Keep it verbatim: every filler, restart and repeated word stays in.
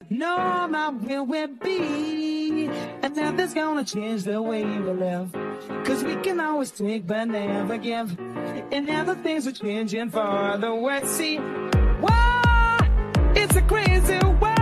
No, not where we'll be. And nothing's gonna change the way we live. Cause we can always take but never give. And now the things are changing for the worse. See, whoa, it's a crazy world.